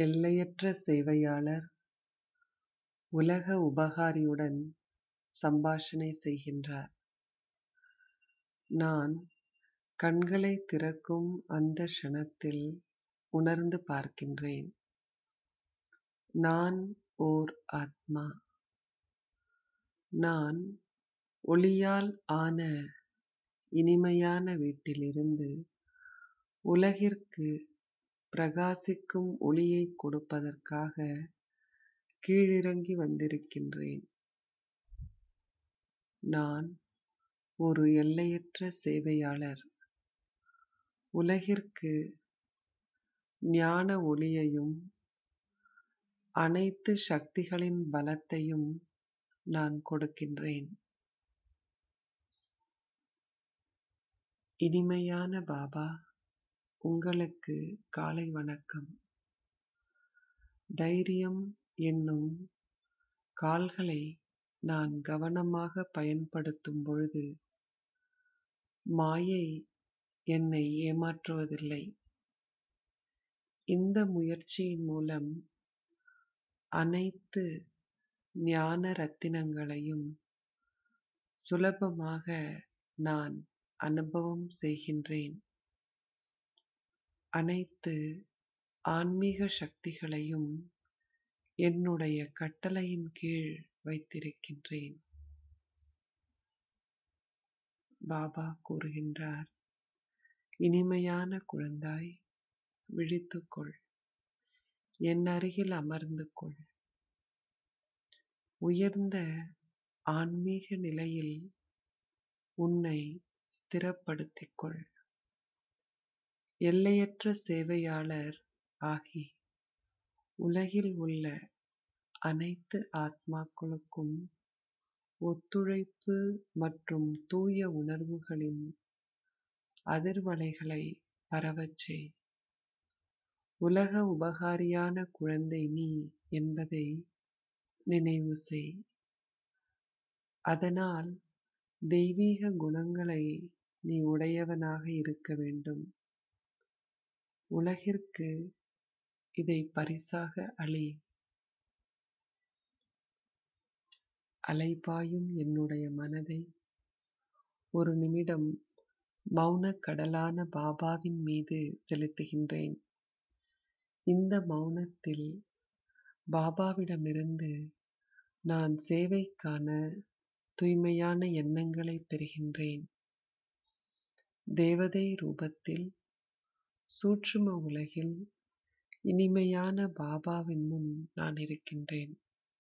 எல்லையற்ற சேவையாளர் உலக உபகாரியுடன் சம்பாஷணை செய்கின்றார். நான் கண்களை திறக்கும் அந்த க்ஷணத்தில் உணர்ந்து பார்க்கின்றேன். நான் ஓர் ஆத்மா. நான் ஒளியால் ஆன இனிமையான வீட்டிலிருந்து உலகிற்கு பிரகாசிக்கும் ஒளியை கொடுப்பதற்காக கீழிறங்கி வந்திருக்கின்றேன். நான் ஒரு எல்லையற்ற சேவையாளர். உலகிற்கு ஞான ஒளியையும் அனைத்து சக்திகளின் பலத்தையும் நான் கொடுக்கின்றேன். இனிமையான பாபா, உங்களுக்கு காலை வணக்கம். தைரியம் என்னும் கால்களை நான் கவனமாக பயன்படுத்தும் பொழுது மாயை என்னை ஏமாற்றுவதில்லை. இந்த முயற்சியின் மூலம் அனைத்து ஞான ரத்தினங்களையும் சுலபமாக நான் அனுபவம் செய்கின்றேன். அனைத்து ஆன்மீக சக்திகளையும் என்னுடைய கட்டளையின் கீழ் வைத்திருக்கின்றேன். பாபா கூறுகின்றார், இனிமையான குழந்தாய், விழித்துக்கொள், என் அருகில் அமர்ந்து கொள். உயர்ந்த ஆன்மீக நிலையில் உன்னை ஸ்திரப்படுத்திக் கொள். எல்லையற்ற சேவையாளர் ஆகி உலகில் உள்ள அனைத்து ஆத்மாக்களுக்கும் ஒத்துழைப்பு மற்றும் தூய உணர்வுகளின் அதிர்வலைகளை பரவச் செய். உலக உபகாரியான குழந்தை நீ என்பதை நினைவு செய். அதனால் தெய்வீக குணங்களை நீ உடையவனாக இருக்க வேண்டும். உலகிற்கு இதை பரிசாக அளி. அலைபாயும் என்னுடைய மனதை ஒரு நிமிடம் மௌனக் கடலான பாபாவின் மீது செலுத்துகின்றேன். இந்த மௌனத்தில் பாபாவிடமிருந்து நான் சேவைக்கான தூய்மையான எண்ணங்களை பெறுகின்றேன். தேவதை ரூபத்தில் சூட்சும உலகில் இனிமையான பாபாவின் முன் நான் இருக்கின்றேன்.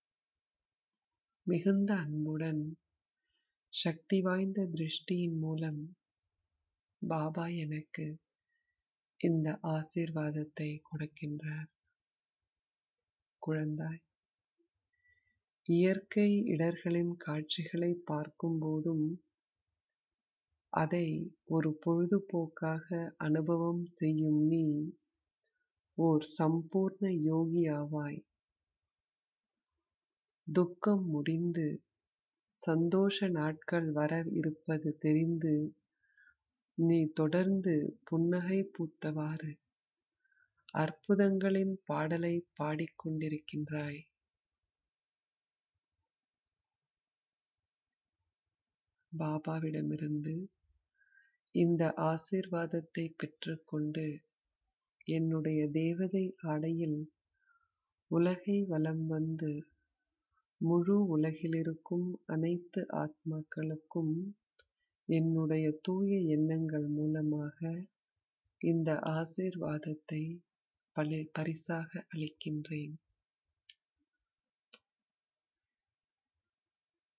மிகுந்த அன்புடன் சக்தி வாய்ந்த திருஷ்டியின் மூலம் பாபா எனக்கு இந்த ஆசீர்வாதத்தை கொடுக்கின்றார். குழந்தாய், இயற்கை இடர்களின் காட்சிகளை பார்க்கும் போதும் அதை ஒரு பொழுதுபோக்காக அனுபவம் செய்யும் நீ ஓர் சம்பூர்ண யோகி ஆவாய். துக்கம் முடிந்து சந்தோஷ நாட்கள் வர இருப்பது தெரிந்து நீ தொடர்ந்து புன்னகை பூத்தவாறு அற்புதங்களின் பாடலை பாடிக்கொண்டிருக்கின்றாய். பாபாவிடமிருந்து இந்த ஆசீர்வாதத்தை பெற்றுக்கொண்டு என்னுடைய தேவதை ஆடையில் உலகை வலம் வந்து முழு உலகிலிருக்கும் அனைத்து ஆத்மாக்களுக்கும் என்னுடைய தூய எண்ணங்கள் மூலமாக இந்த ஆசீர்வாதத்தை பரிசாக அளிக்கின்றேன்.